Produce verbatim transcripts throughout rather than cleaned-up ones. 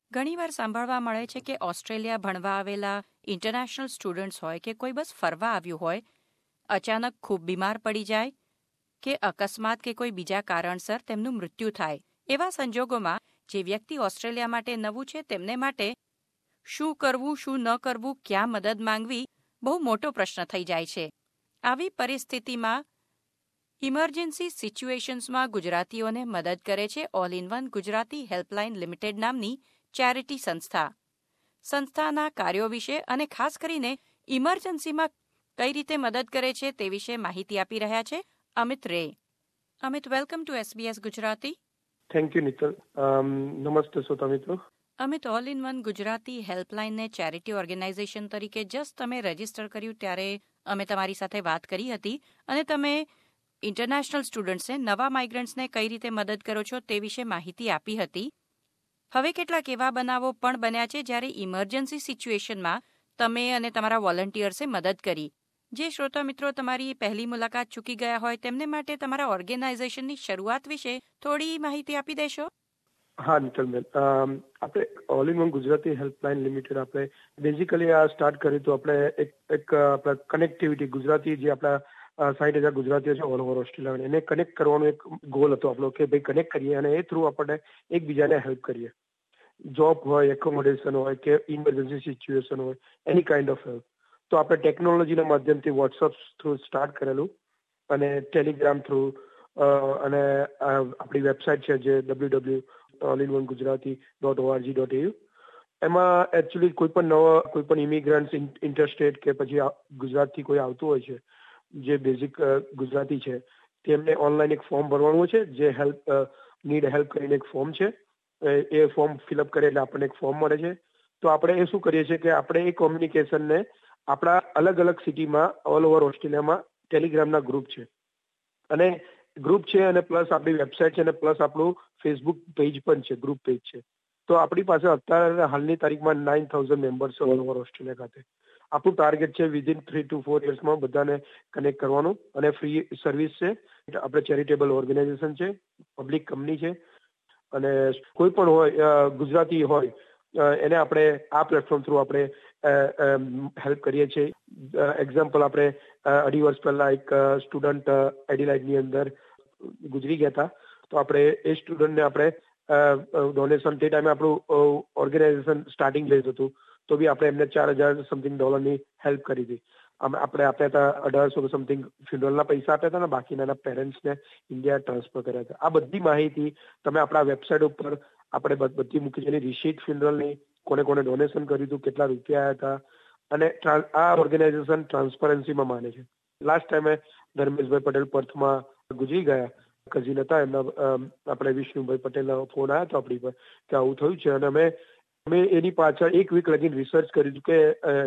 ઘણીવાર સાંભળવા મળે છે કે ઓસ્ટ્રેલિયા ભણવા આવેલા ઇન્ટરનેશનલ સ્ટુડન્ટ્સ હોય કે કોઈ બસ ફરવા આવ્યું હોય, અચાનક ખૂબ બીમાર પડી જાય કે અકસ્માત કે કોઈ બીજા કારણસર તેમનું મૃત્યુ થાય. એવા સંજોગોમાં જે વ્યક્તિ ઓસ્ટ્રેલિયા માટે નવું છે તેમને માટે શું કરવું, શું ન કરવું, ક્યાં મદદ માંગવી બહુ મોટો પ્રશ્ન થઈ જાય છે. આવી પરિસ્થિતિમાં ઇમરજન્સી સિચ્યુએશન્સમાં ગુજરાતીઓને મદદ કરે છે all in one Gujarati helpline limited નામની ચેરિટી સંસ્થા. સંસ્થાના કાર્યો વિશે અને ખાસ કરીને ઇમરજન્સીમાં કઈ રીતે મદદ કરે છે તે વિશે માહિતી આપી રહ્યા છે અમિત રે. Amit, welcome to SBS Gujarati. Thank you Nital. નમસ્તે શ્રોતા મિત્રો. Amit, all in one Gujarati હેલ્પલાઇનને ચેરિટી ઓર્ગેનાઇઝેશન તરીકે જસ્ટ તમે રજીસ્ટર કર્યું ત્યારે અમે તમારી સાથે વાત કરી હતી અને તમે ઇન્ટરનેશનલ સ્ટુડન્ટ્સને, નવા માઇગ્રન્ટ્સને કઈ રીતે મદદ કરો છો તે વિશે માહિતી આપી હતી. હવે કેટલાક એવા બનાવો પણ બન્યા છે જ્યારે ઇમરજન્સી સિચ્યુએશનમાં તમે અને તમારા વોલન્ટિયર્સે મદદ કરી. જે શ્રોતા મિત્રો તમારી પહેલી મુલાકાત ચૂકી ગયા હોય તેમને માટે તમારા ઓર્ગેનાઇઝેશનની શરૂઆત વિશે થોડી માહિતી આપી દેશો? હા નીતલબેન, આપણે all in one Gujarati helpline limited આપણે બેઝિકલી આ સ્ટાર્ટ કર્યું તો આપણે એક એક કનેક્ટિવિટી ગુજરાતી જે આપણા સાઠ હજાર ગુજરાતીઓ છે ઓલ ઓવર ઓસ્ટ્રેલિયા, એને કનેક્ટ કરવાનો એક ગોલ હતો આપણો કે ભાઈ કનેક્ટ કરીએ અને એ થ્રુ આપણને એકબીજાને હેલ્પ કરીએ. જોબ હોય, એકોમોડેશન હોય કે ઇમરજન્સી સિચ્યુએશન હોય, એની કાઇન્ડ ઓફ હેલ્પ. તો આપણે ટેકનોલોજીના માધ્યમથી વોટ્સઅપ થ્રુ સ્ટાર્ટ કરેલું અને ટેલિગ્રામ થ્રુ અને આપણી વેબસાઇટ છે જે W W all in one Gujarati dot ORG dot AU. એમાં એકચ્યુઅલી કોઈ પણ નવા કોઈ પણ ઇમિગ્રન્ટ્સ ઇન્ટરસ્ટેટ કે પછી ગુજરાતથી કોઈ આવતું હોય છે જે બેઝિક ગુજરાતી છે તેમને ઓનલાઈન એક ફોર્મ ભરવાનું હોય છે જે હેલ્પ નીડ હેલ્પ કરીને એક ફોર્મ છે. એ ફોર્મ ફિલઅપ કરે એટલે આપણને એક ફોર્મ મળે છે. તો આપણે એ શું કરીએ છીએ કે આપણે એ કોમ્યુનિકેશનને આપણા અલગ અલગ સિટીમાં ઓલ ઓવર ઓસ્ટ્રેલિયામાં ટેલિગ્રામના ગ્રુપ છે અને ગ્રુપ છે અને પ્લસ આપણી વેબસાઇટ છે અને પ્લસ આપણું ફેસબુક પેજ પણ છે, ગ્રુપ પેજ છે. તો આપણી પાસે અત્યારે હાલની તારીખમાં નાઇન થાઉઝન્ડ મેમ્બર્સ છે ઓલ ઓવર ઓસ્ટ્રેલિયા ખાતે. આપણું ટાર્ગેટ છે વિધિન થ્રી ટુ ફોર યર્સમાં બધાને કનેક્ટ કરવાનું અને ફ્રી સર્વિસ છે. આપણે ચેરિટેબલ ઓર્ગેનાઇઝેશન છે, પબ્લિક કંપની છે અને કોઈ પણ હોય ગુજરાતી હોય એને આપણે આ પ્લેટફોર્મ થ્રુ આપણે હેલ્પ કરીએ છીએ. એક્ઝામ્પલ, આપણે અઢી વર્ષ પહેલા એક સ્ટુડન્ટ એડિલાઇડની અંદર ગુજરી ગયા હતા. તો આપણે એ સ્ટુડન્ટને આપણે ડોનેશન, તે ટાઈમે આપણું ઓર્ગેનાઇઝેશન સ્ટાર્ટિંગ બેઝ હતું તો બી આપણે એમને ચાર હજાર સમથિંગ ડોલરની હેલ્પ કરી હતી. આપણે આપ્યા હતા અઢારસો સમથિંગ ફ્યુનરલના પૈસા આપ્યા હતા અને બાકીના એના પેરેન્ટ્સને ઇન્ડિયા ટ્રાન્સફર કર્યા હતા. આ બધી માહિતી તમે આપણા વેબસાઇટ ઉપર આપણે બધી મૂકી છે. એની રિસીટ ફ્યુનરલની, કોને કોને ડોનેશન કર્યું હતું, કેટલા રૂપિયા આવ્યા હતા અને આ ઓર્ગેનાઇઝેશન ટ્રાન્સપરન્સીમાં માને છે. લાસ્ટ ટાઈમે ધર્મેશભાઈ પટેલ પર્થમાં ગુજરી ગયા, કઝિન હતા એમના, આપણે વિષ્ણુભાઈ પટેલનો ફોન આવ્યો હતો આપણી પર કે આવું થયું છે અને અમે અમે એની પાછળ એક વીક લગીને રિસર્ચ કર્યું કે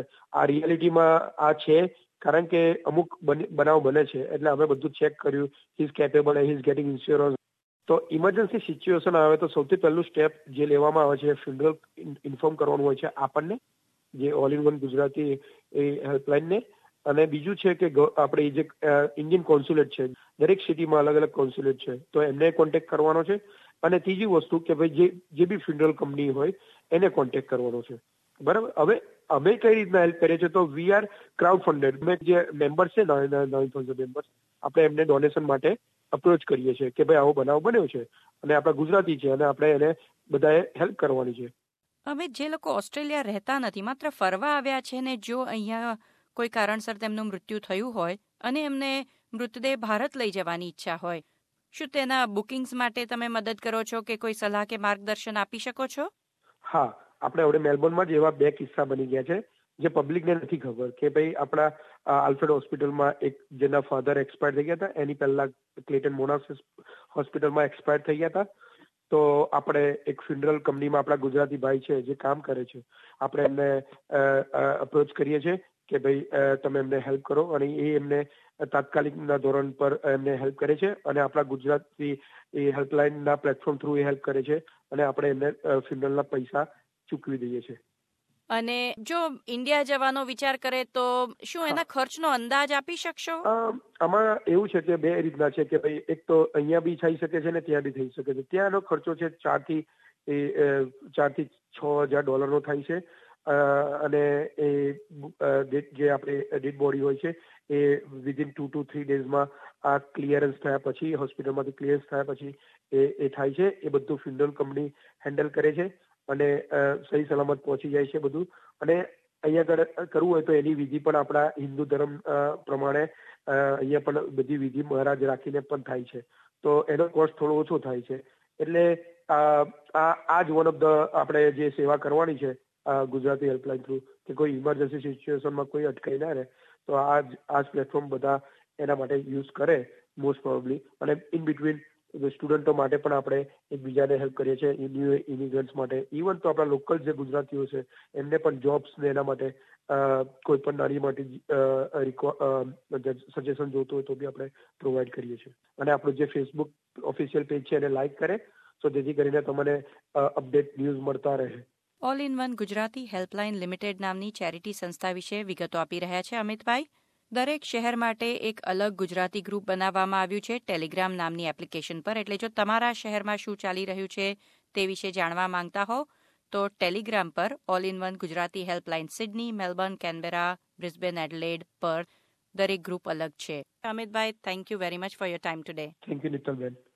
આ રિયાલિટીમાં આ છે, કારણ કે અમુક બનાવ બને છે એટલે અમે બધું ચેક કર્યું. He is capable, he is getting insurance. તો ઇમરજન્સી સિચ્યુએશન આવે તો સૌથી પહેલું સ્ટેપ જે લેવામાં આવે છે ફ્યુનરલ ઇન્ફોર્મ કરવાનું હોય છે આપણને, જે ઓલ ઇન વન ગુજરાતી એ હેલ્પલાઇનને. અને બીજું છે કે આપણે જે ઇન્ડિયન કોન્સ્યુલેટ છે, દરેક સિટીમાં અલગ અલગ કોન્સ્યુલેટ છે તો એમને કોન્ટેક્ટ કરવાનો છે. અને ત્રીજી વસ્તુ કે ભાઈ જે જે બી ફ્યુનરલ કંપની હોય એને કોન્ટેક્ટ કરવાનો છે. બરાબર. હવે અમે કઈ રીતના હેલ્પ કરીએ છીએ તો વી આર ક્રાઉડ ફંડેડ. અમે જે મેમ્બર્સ છે નાઇન થાઉઝન્ડ મેમ્બર્સ, આપણે એમને ડોનેશન માટે અપ્રોચ કરીએ છીએ કે ભાઈ આવો બનાવ બન્યો છે અને આપણા ગુજરાતી છે અને આપણે એને બધાએ હેલ્પ કરવાની છે. હવે જે લોકો ઓસ્ટ્રેલિયા રહેતા નથી, માત્ર ફરવા આવ્યા છે ને જો અહીંયા કોઈ કારણસર તેમનું મૃત્યુ થયું હોય અને એમને મૃતદેહ ભારત લઈ જવાની ઈચ્છા હોય, શું તેના બુકિંગ્સ માટે તમે મદદ કરો છો કે કોઈ સલાહ કે માર્ગદર્શન આપી શકો છો? હા, આપણે હવે મેલબોર્નમાં જ એવા બે કિસ્સા બની ગયા છે જે પબ્લિકને નથી ખબર કે ભાઈ આપણા આલ્ફ્રેડ હોસ્પિટલમાં એક જેના ફાધર એક્સપાયર થઈ ગયા હતા, એની પહેલા ક્લેટન મોનાસ હોસ્પિટલમાં એક્સપાયર થઈ ગયા હતા. તો આપણે એક ફ્યુનરલ કંપનીમાં આપણા ગુજરાતી ભાઈ છે જે કામ કરે છે, આપણે એમને અપ્રોચ કરીએ છીએ કે ભાઈ તમે એમને હેલ્પ કરો અને એ એમને તાત્કાલિકના ધોરણ પર એમને હેલ્પ કરે છે અને આપણા ગુજરાતી એ હેલ્પલાઇનના પ્લેટફોર્મ થ્રુ એ હેલ્પ કરે છે અને આપણે એમને ફ્યુનરલના પૈસા ચૂકવી દઈએ છીએ. અને જો ઇન્ડિયા જવાનો વિચાર કરે તો શું એના ખર્ચનો અંદાજ આપી શકશો? આમાં એવું છે કે બે રીતના છે કે ભાઈ એક તો અહીંયા બી થઈ શકે છે ને ત્યાં બી થઈ શકે છે. ત્યાંનો ખર્ચો છે ચાર થી એ ચારથી છ હજાર ડોલરનો થાય છે. અને એ જે આપણે ડેડ બોડી હોય છે એ વિધિન ટુ ટુ થ્રી ડેઝમાં આ ક્લિયરન્સ થયા પછી, હોસ્પિટલમાંથી ક્લિયરન્સ થયા પછી એ એ થાય છે. એ બધું ફ્યુનરલ કંપની હેન્ડલ કરે છે અને સહી સલામત પહોંચી જાય છે બધું. અને અહીંયા આગળ કરવું હોય તો એની વિધિ પણ આપણા હિન્દુ ધર્મ પ્રમાણે અહીંયા પણ બધી વિધિ મહારાજ રાખીને પણ થાય છે. તો એનો કોસ્ટ થોડો ઓછો થાય છે. એટલે આ આ જ વન ઓફ ધ આપણે જે સેવા કરવાની છે ગુજરાતી હેલ્પલાઇન થ્રુ, કે કોઈ ઇમરજન્સી સિચ્યુએશનમાં કોઈ અટકાઈ ના રહે, તો આ જ આ જ પ્લેટફોર્મ બધા એના માટે યુઝ કરે મોસ્ટ પ્રોબેબલી. અને ઇન બિટવીન સ્ટુડન્ટો માટે પણ આપણે એકબીજાને હેલ્પ કરીએ છીએ, ન્યૂ ઇમિગ્રન્ટ્સ માટે. ઇવન તો આપણા લોકલ જે ગુજરાતીઓ છે એમને પણ જોબ્સ ને એના માટે કોઈ પણ નાની મોટી સજેશન જોતું હોય તો બી આપણે પ્રોવાઈડ કરીએ છીએ. અને આપણું જે ફેસબુક ઓફિશિયલ પેજ છે એને લાઇક કરે, તો જેથી કરીને તમને અપડેટ ન્યૂઝ મળતા રહે. All in one Gujarati helpline limited નામની ચેરિટી સંસ્થા વિશે વિગતો આપી રહ્યા છે અમિતભાઈ. દરેક શહેર માટે એક અલગ ગુજરાતી ગ્રુપ બનાવવામાં આવ્યું છે ટેલિગ્રામ નામની એપ્લિકેશન પર. એટલે જો તમારા શહેરમાં શું ચાલી રહ્યું છે તે વિશે જાણવા માંગતા હો તો ટેલિગ્રામ પર all in one Gujarati helpline Sydney, Melbourne, Canberra, Brisbane, Adelaide પર દરેક ગ્રુપ અલગ છે. અમિતભાઈ, thank you very much for your time today. થેન્ક યુ નિતલબેન.